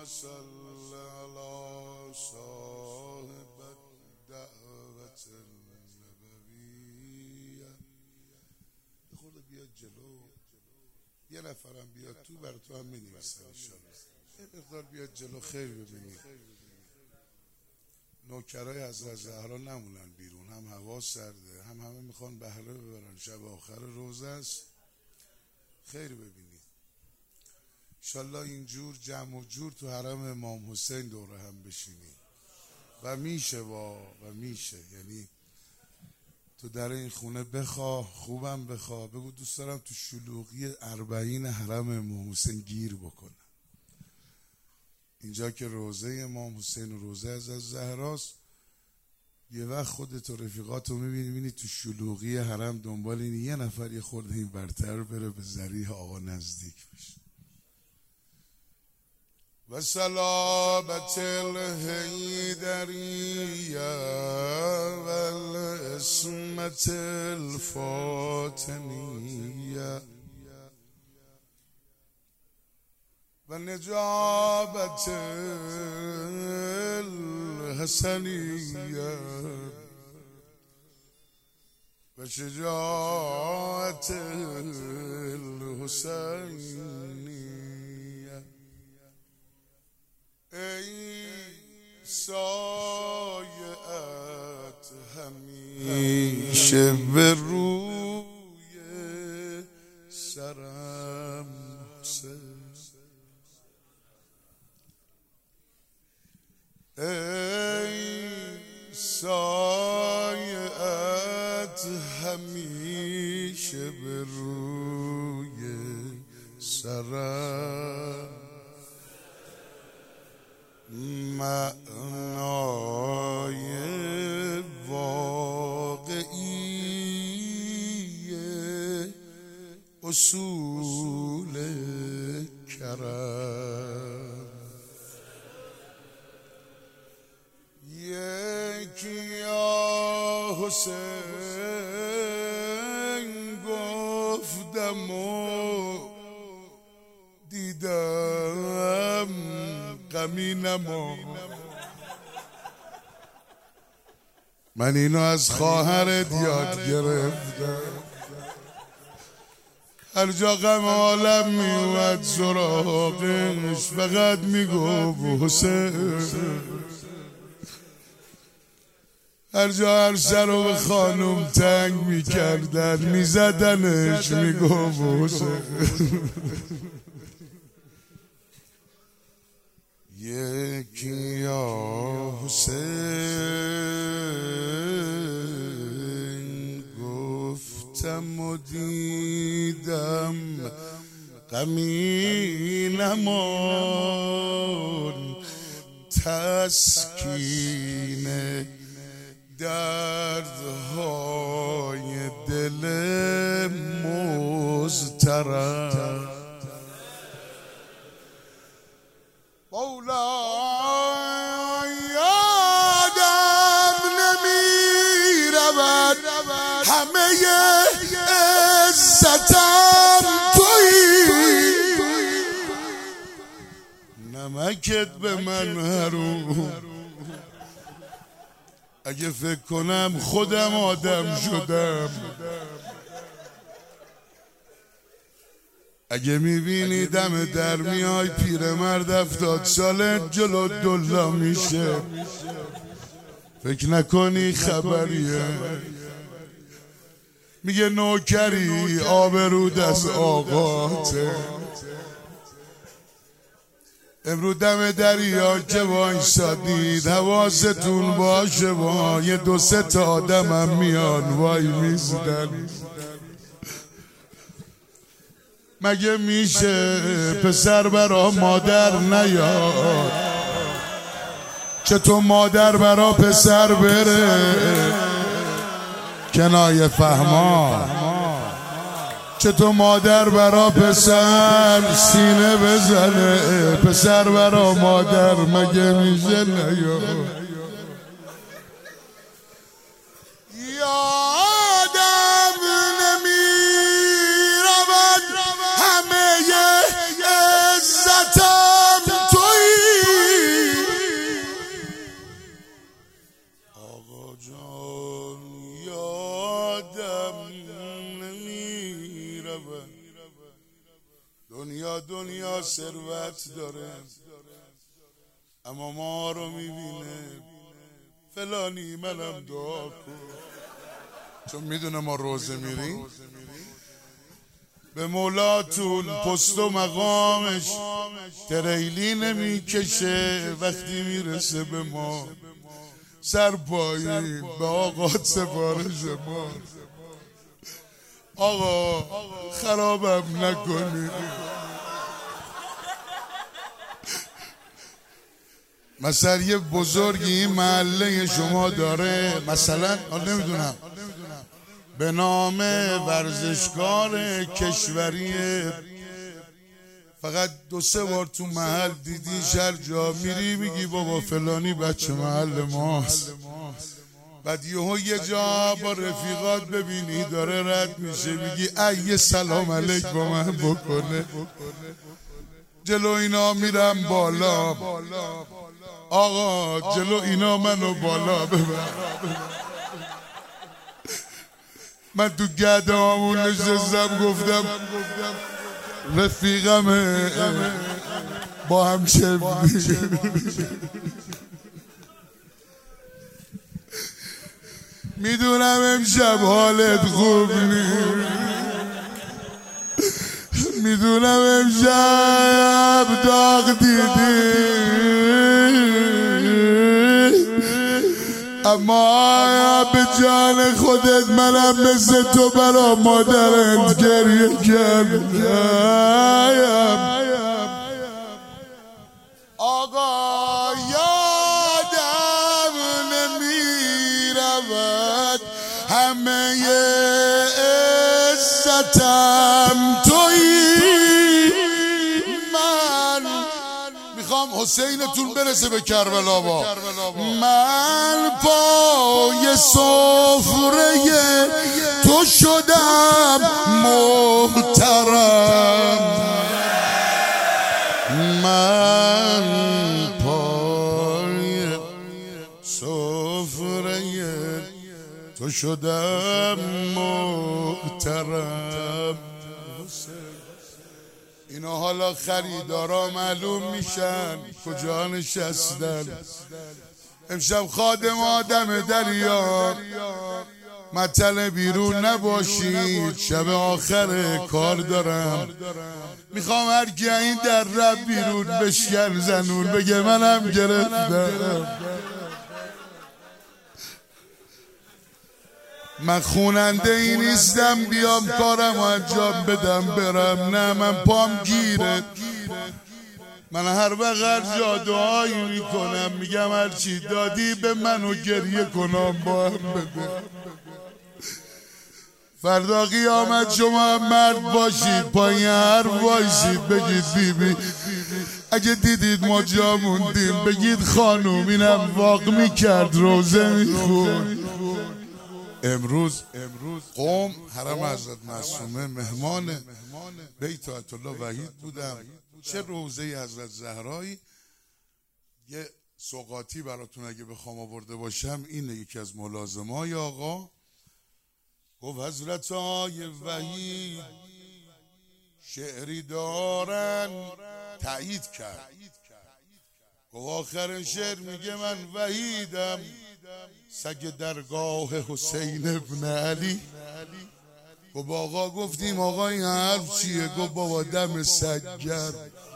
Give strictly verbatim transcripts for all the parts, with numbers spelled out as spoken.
صل على صاحب الدعوة النبویه. خورده بیاد جلو، یه نفرم بیاد تو، بر تو هم می‌نویسن انشالله. یه مقدار بیاد جلو خیر ببینید. نوکرای حضرت زهرا نمونن بیرون، هم هوا سرده، هم همه میخوان بهره ببرن، شب آخر روزه است. خیر ببینید انشالله اینجور جمع و جور تو حرم امام حسین دوره هم بشینی و میشه با و میشه. یعنی تو در این خونه بخواه، خوبم بخواه، بگو دوست دارم تو شلوغی اربعین حرم امام حسین گیر بکنم. اینجا که روزه امام حسین و روزه از زهراست، یه وقت خودت و رفیقاتو میبینی میبینی تو شلوغی حرم دنبال این یه نفر یه خورده این برتر بره به ذریح آقا نزدیک بشه. و سلامت الحیدریه و الاسمت الفاطمیه و نجابت الحسنیه و شجاعت الحسینیه. ای سایت همیشه به روی سرم حسین، ای سایت همیشه به روی سرم، معنای واقعی اصول کرم. یکی یا حسین گفتم و دیدم غمی نما. من اینو از خواهرت یاد گرفتم، هر جا غم عالم میومد سراغش فقط میگو حسین. هر جا هر سر رو به خانم تنگ میکردن میزدنش میگو حسین. یکی یا حسین گفتم و دیدم غمی نمان، تسکین دردهای دل مضطرب. مولا یادم نمی رود همه عزتم تویی، نمکت به من حروم. اگه فکر کنم خودم آدم شدم، اگه میبینی دم در میای پیرمرد هفتاد ساله جلو دلا میشه، فکر نکنی خبریه. میگه نوکری آبرود از آقاته. امرو دم دریا که وایسادید حواستون باشه، با یه دو سه تا آدم هم میان وای میزدن. مگه میشه پسر برا مادر نیاد، چطور مادر برا پسر بره کنایه فهما، چطور مادر برا پسر سینه بزنه، پسر برا مادر مگه میشه نیاد. یادم نمیرود همه عزتم تویی، دنیا دنیا ثروت داره اما ما رو میبینه فلانی منم دعا کن، چون میدونه ما روزه میریم. به مولاتون پست و مقامش تریلی نمیکشه، وقتی میرسه به ما سرپایی به آقا سفارش ما. آقا خرابم نکنی. مثلا یه بزرگی این محله شما داره، مثلا نمیدونم به نام ورزشکار کشوری، فقط دو سه بار تو محل دیدی، هر جا میری میگی بابا فلانی بچه محل ماست. بعد یهو یه جا با رفیقات ببینی داره رد میشه، میگی ای سلام علیک با من بکنه. جلو اینا میرم بالا، آقا جلو اینا منو بالا ببر. من تو گده همون نشستم گفتم رفیقمه با هم چه میدونم امشب حالت خوب نیست، میدونم امشب داغ دیدی، اما به جان خودت منم مثل تو برا مادرت گریه کردم. آقا یادم نمیرود همه عزتم تویی. من میخوام حسینتون برسه به کربلا با من پای سفره تو شدم محترم، من پای سفره تو شدم محترم. اینا حالا خریدارا معلوم میشن کجا نشستن. امشب خادم آدم دریا مطل بیرون نباشید، شب آخر کار دارم. میخوام هر کی این در رب بیرون بشکن زنون بگه منم گرفتم. من خوننده ای نیستم بیام کارم انجام بدم برم، نه من پام گیره. من هر وقت هر جا دعایی میکنم میگم هر چی دادی به منو گریه کنم با هم بده. فردا قیامت شما مرد باشید پایین هر وایسید بگید بیبی بی. اگه دیدید ما جا موندیم بگید خانوم اینم واق میکرد روزه میخون. امروز قم حرم حضرت معصومه مهمان بیت آیت الله وحید بودم. چه روزه حضرت زهرایی. یه سوغاتی براتون اگه بخوام آورده باشم اینه، یکی از ملازمای آقا گفت حضرت های وحید شعری دارن، تایید کرد. گفت آخر شعر میگه من وحیدم سگ درگاه حسین ابن علی. گفت آقا گفتیم آقا این حرف چیه؟ گفت بابا دم سگ گرم،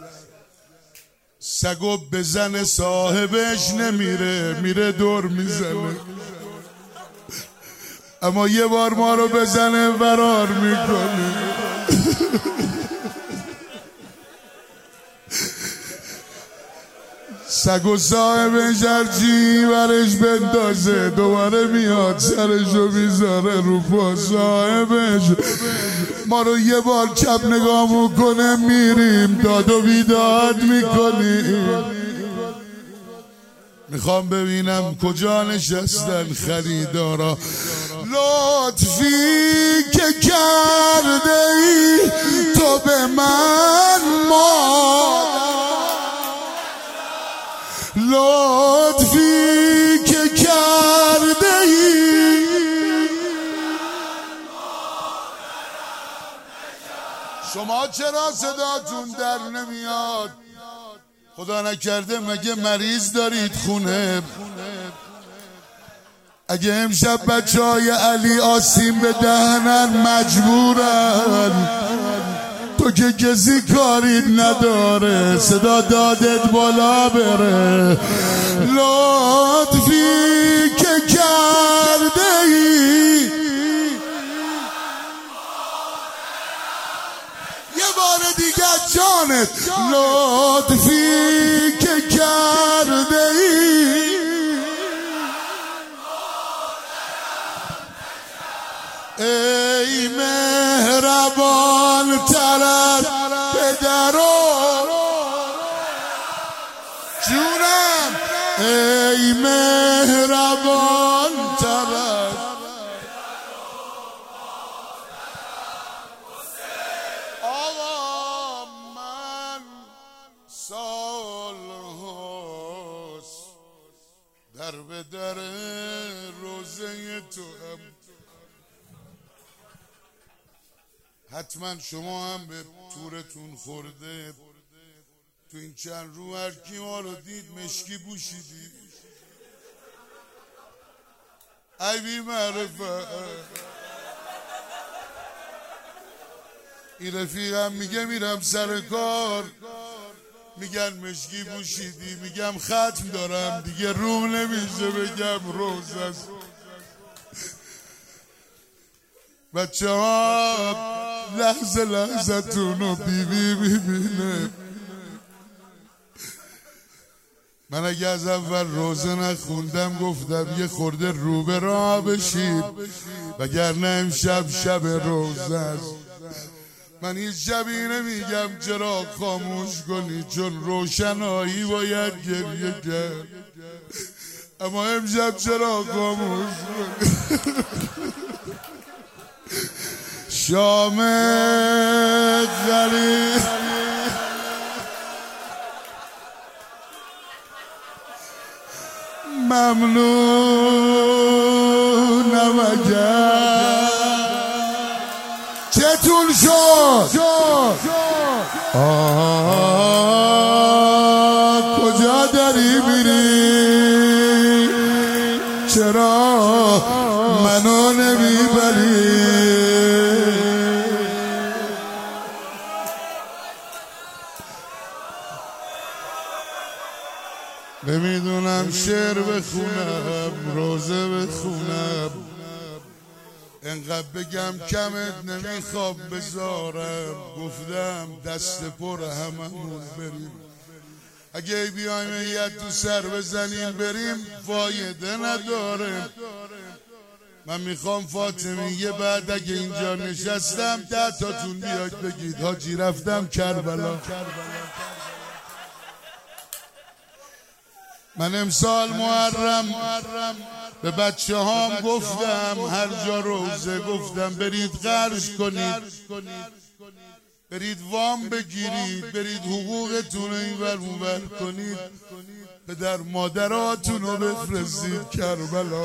سگو بزن صاحبش نمیره، میره دور میزنه، اما یه بار ما رو بزنه فرار میکنه. سگ و صاحبش هرچی برش بندازه دوباره میاد سرشو میذاره رو پا صاحبش. ما رو یه بار چپ نگاه میکنه میریم داد و بیداد میکنیم. میخوام ببینم کجا نشستن خریدارا. لطفی که کرده ای تو به من مادر، لطفی که کرده ای شما چرا صداتون در نمیاد؟ خدا نکرده مگه مریض دارید خونه؟ اگه امشب بچه های علی آسیم به دهنن مجبورن، تو که کسی کاری نداره صدا دادت بالا بره. لطفی که کرده ای یه بار دیگه جانت، لطفی که کرده ای ای مهربان تر از پدر و جونم، ای مهربان تر از آقا من سال هاست در به در روزه تو هم. حتما شما هم به تورتون خورده، تو این چند رو هر کی ما رو دید مشکی پوشیدی. ای بی معرفت این رفیقم میگه میرم سر کار، میگن مشکی پوشیدی، میگم ختم دارم دیگه روم نمیشه بگم روز است. بچه ها لحظه لحظه تونو بی بی بی بینه. من اگه از اول روزه نخوندم گفتم یه خورده رو به راه بشید، وگرنه امشب شب روزه است. من هیچ شبی نمیگم چرا خاموش کنی، چون روشنایی باید گریه کرد، اما امشب چرا خاموش کنی؟ شام غریب ممنونم اگر چتون شد. آه کجا داری میری؟ چرا منو نمیبری؟ نمیدونم شعر بخونم روزه بخونم، انقدر بگم کمت نمیخواب بذارم. گفتم دست پر هممون بریم، اگه بیایم یه تو سر بزنیم بریم فایده نداره. من میخوام فاطمی یه بعد اگه اینجا نشستم ده تاتون بیاید بگید حاجی رفتم کربلا. من امسال محرم به بچه هام گفتم هر جا روزه گفتم برید قرض کنید، برید وام بگیرید، برید حقوقتون رو اینور اونور کنید، پدر مادراتون رو بفرستید کربلا.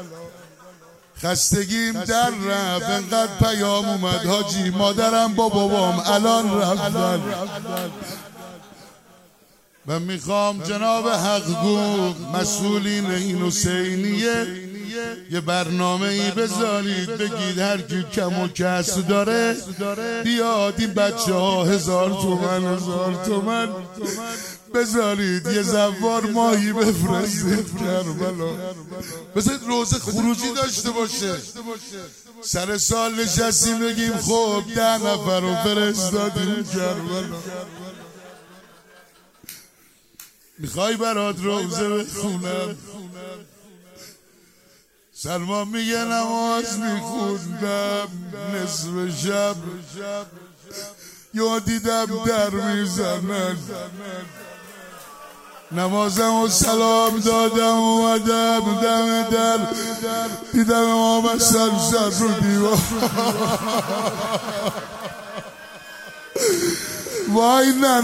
خستگیم در رفت، انقدر پیام اومد حاجی مادرم با بابام الان رفتن. من میخوام جناب حقگو مسئولین این حسینیه یه برنامه ای بذارید، بگید هر کی کم و کس داره بیاد این بچه ها هزار تومن هزار تومن بذارید یه زوار ماهی بفرستید کربلا. بذارید روزه خروجی داشته باشه. سر سال نشستیم بگیم خب ده نفر رو فرستادیم کربلا. میخوای برات روزه بخونم؟ سلمان میگه نماز میخوندم نصف شب یا دیدم در میزنن، نمازم و سلام دادم اومدم دم در دیدم امام سر سر رو دیوار. وای نه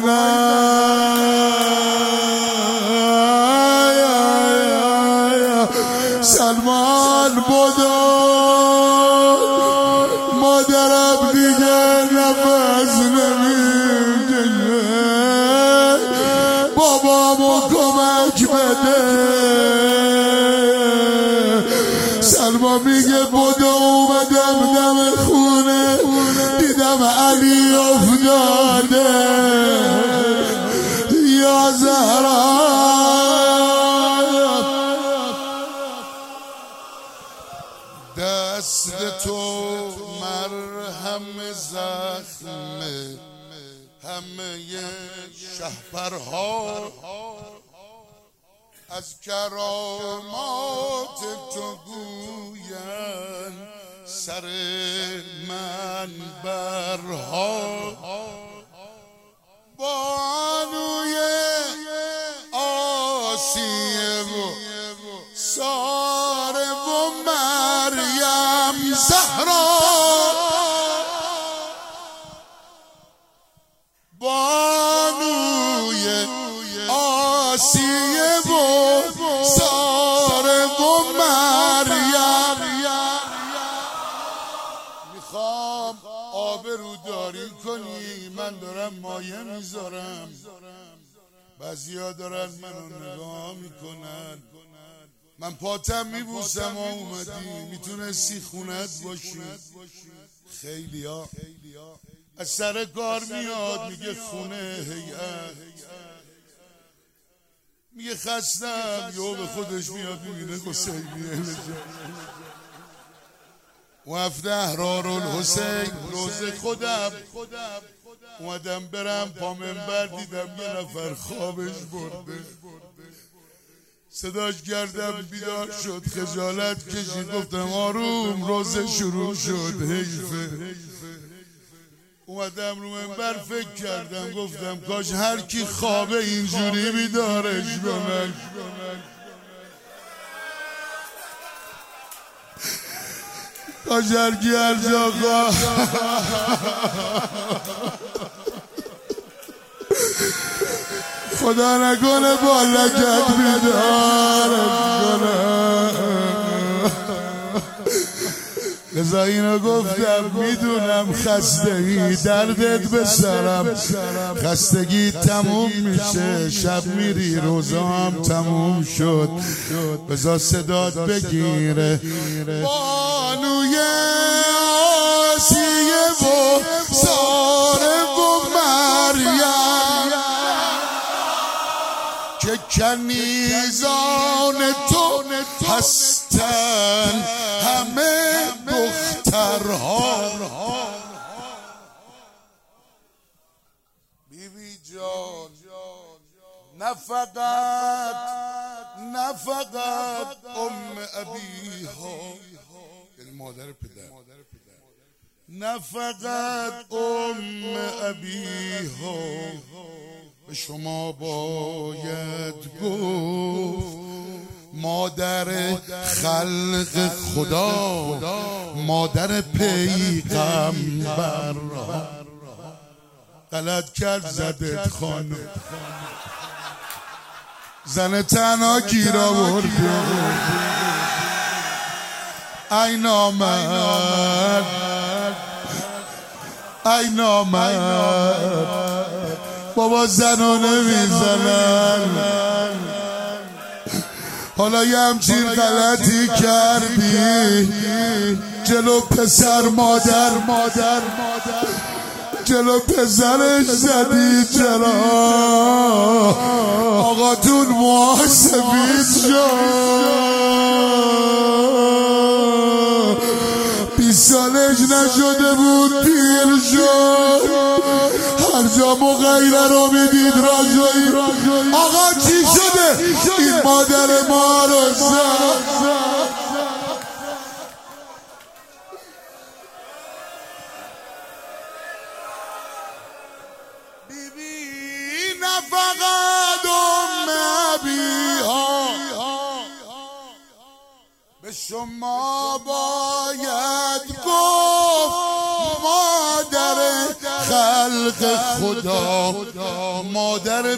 سلمان بودو مادرم دیگه نفس نمیده بابامو کمک بده. سلما میگه بودا اومدم دم خونه دیدم علی افتاده یا زهرا دست تو مرهم زخم همه شهپرها از کرامات تو گوین سر منبرها بانوی آسیه و ساره و مریم زهرا بانوی آسیه و ساره و مریم میخوام آبروداری کنی من دارم مایه میذارم بعضیا دارن منو نگاه میکنن من پاتم میبوسم اومدی میتونستی خونت باشی. خیلی ها از سر کار میاد میگه خونه هیئت میگه خستم یهو به خودش میاد میبینه حسینیه وفد احرار الحسین روز خودم اومدم برم پا منبر دیدم یه نفر خوابش برده صداش کردم بیدار شد خجالت کشید گفتم آروم روز شروع شد حیفه. اومدم رو منبر فکر کردم گفتم کاش هر کی خوابه اینجوری بیدارش کنن. کاش هر کی هر جا خواب خدا نکنه با لگت بیدارت کنه. لذا اینو گفتم میدونم خستگی دردت به سرم خستگی تموم میشه شب میری روزا هم تموم شد بذار صدات بگیره بانوی آسیه و ساره و مریم که کنیزان تو هستن همه دخترها. بیبی جان نه فقط نه فقط ام ابیها یعنی مادر پدر نه فقط ام ابیها به شما باید گفت مادر خلق خدا مادر پیغمبر غلط کرد زدت خانم زن تنها گیر آورد ای نامرد ای نامرد بابا زنانه میزنن حالا یه همچین غلطی کردی جلو پسر مادر مادر جلو پسرش زدی چرا آقاتون محاسبید شد بیست سالش نشده بود پیر شد هر جا مغیره رو میدید راجایی آقا چی شده این مادر ما رو زد بیبی نه فقط ام ابیها به شما باید گفت مادر خلق خدا مادر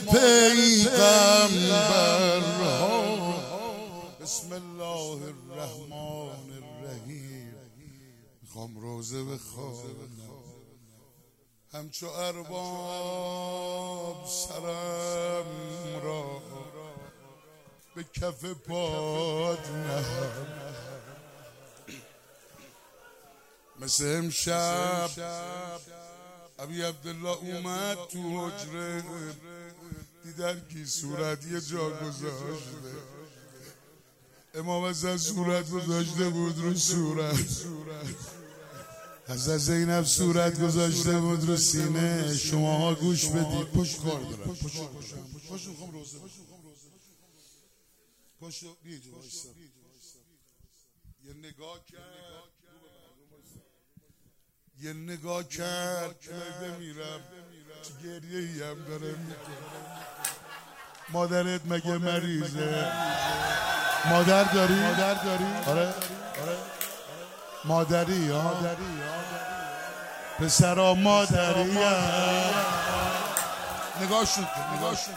پیغمبر. بسم الله الرحمن الرحیم میخوام روزه بخوانم همچو ارباب سرم را به کف پاد نهاد، مثل امشب ابی عبدالله اومد تو حجره، دیدن کی صورت یه جا گذاشته، امام از صورت گذاشته بود رو صورت، حضرت زینب صورت گذاشته بود رو سینه. شماها گوش بدید. پشت کار دارم، پشت پشت میخوام روزه پشت بیجا وایسا. یه نگاه کرد یه نگاه کرد که بمیرم چه گریه ای هم داره میکنه. مادرت مگه مریضه؟ مادر داری؟ مادر داری؟ آره آره مادری ها پسرا مادری ها. نگاهشون کن نگاهشون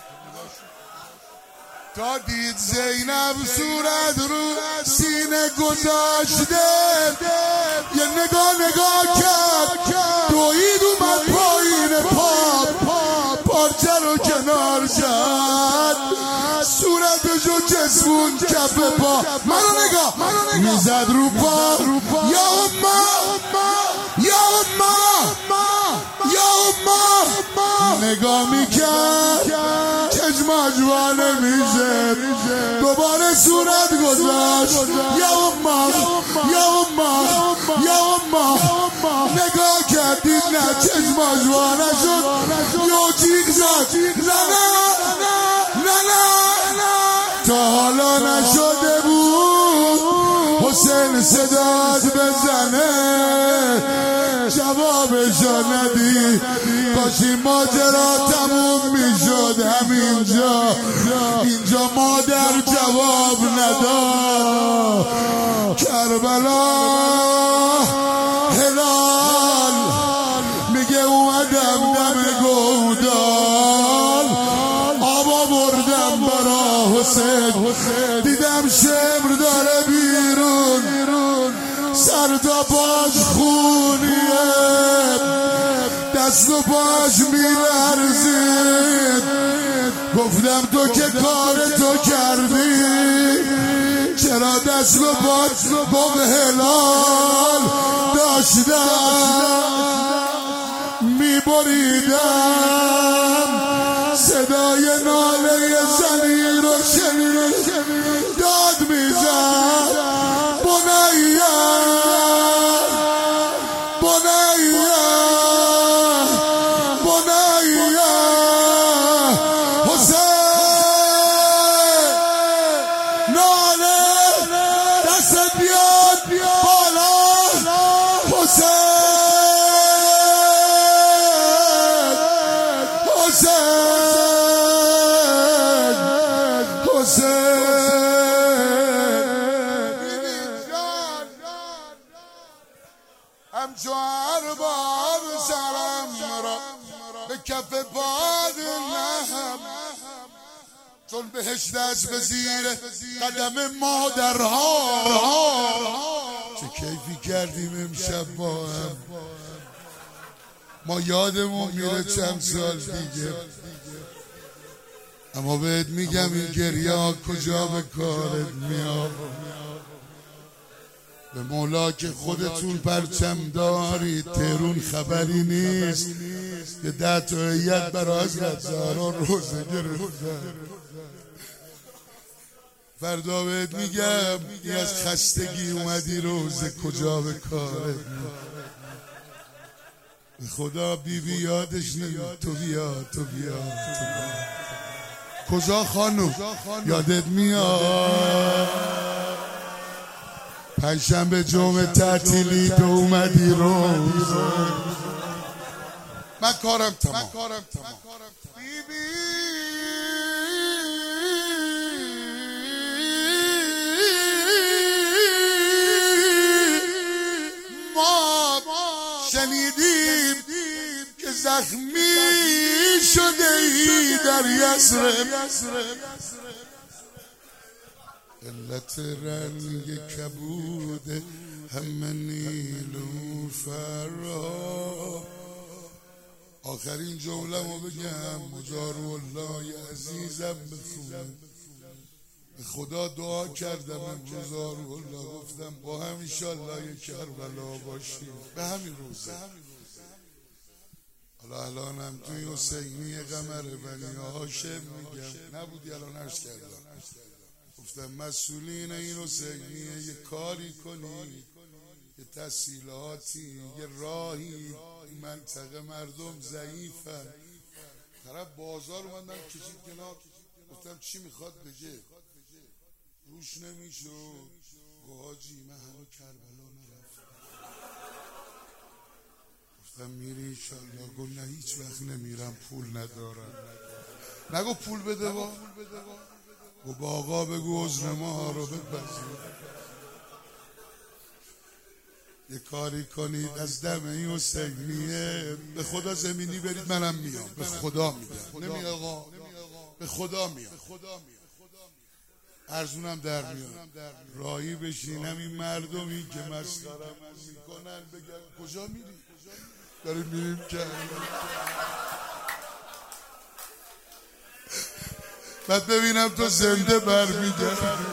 تا دید زینب صورت رو سینه گذاشته، یه نگاه نگاه کرد دوید اومد پایین پا پارچه رو کنار زد، صورتشو چسبون کف پا، منو نگاه میزد رو پا. یا اما یا اما یا اما نگاه میکرد چشماش وا نمیشه، دوباره صورت گذاشت. یا اما یا اما یا اما نگاه کرد دید نه چشماش وا نشد، یو جیغ زد نه نه نه نه تا حالا نشده بود حسین صداد بزنه جوابشو ندی، کاش این ماجرا تموم میشد همینجا. اینجا مادر جواب نداد. کربلا هلال میگه اومدم دم گودال، آبا بردم برا حسین، دیدم شمر داره بیرون، سر تا پاش خونیه، دست و پاش میلرزید. گفتم تو که کار تو کردی، چرا دست و پاش با هلال داشتم میبریدم، صدای ناله زنی رو شنید داد میزد بنیا بنیا بنیا حسین ناله دست بیاد بالا حسین حسین همچو ارباب سرم را به کف باد نهم، چون بهشت است به زیر قدم مادرها. چه کیفی کردیم امشب با هم، ما یادمون میره چند سال دیگه، اما بهت میگم این گریه ها کجا به کارت میاد. به مولا که خودتون پرچم دارید، تهرون خبری نیست، یه ده تا هیئت برای حضرت زهرا روزه گرفتن. فردا بهت میگم این از خستگی اومدی روزه کجا به کارت میاد. به خدا بی بی یادش نمیاد. تو بیا تو بیا تو بیا. کجا خانوم یادت میاد پنجشنبه جمعه تعطیلی تو اومدی روزه، من کارم تمام. بی بی ما شنیدیم که زخمی شده ای در یثرب، علت رنگ کبود همه نیلوفر را آخرین جمله ما بگم مزار الله عزیزم بخونه. به خدا دعا کردم امروز الله، گفتم با هم انشالله کربلا باشیم به همین روزه. حالا الان هم توی حسینی قمر بنی هاشم میگم نبودی الان عرض کردم، گفتم مسئولین این حسینیه یه کاری کنی، یه تسهیلاتی، یه راهی، منطقه مردم ضعیفن. طرف بازار اومدن کشید کنار، گفتم چی میخواد بگه، روش نمیشد. گفت حاجی من هنو کربلا نرفتم. گفتم میری انشالله؟ گفت نه هیچ وقت نمیرم، پول ندارم. نگو پول بده با گفت با آقا بگو عذر ما رو بپذیر. یه کاری کنید از دم این حسینیه به خدا زمینی برید، منم میام، به خدا میگم نمی آقا، به خدا میام، ارزونم در میاد. راهی بشینم این مردمی که مسخرم میکنن بگن کجا میری؟ داریم میریم که بعد ببینم تو زنده برمیگردی.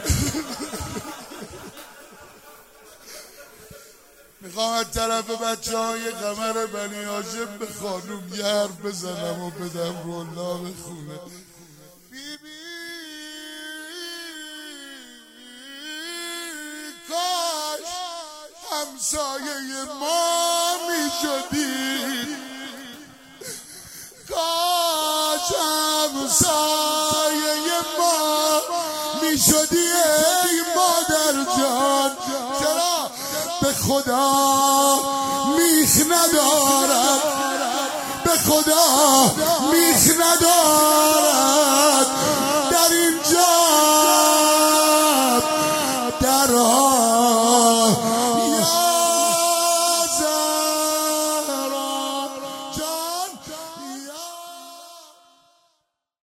میخوام از طرف بچه های قمر بنی هاشم به خانوم یه حرف بزنم و بدم رو الله بخونه. بی بی کاش همسایه ما میشدی، کاش همسایه ما میشدی ای مادر جان. چرا؟ به خدا میخ ندارد، به خدا میخ ندارد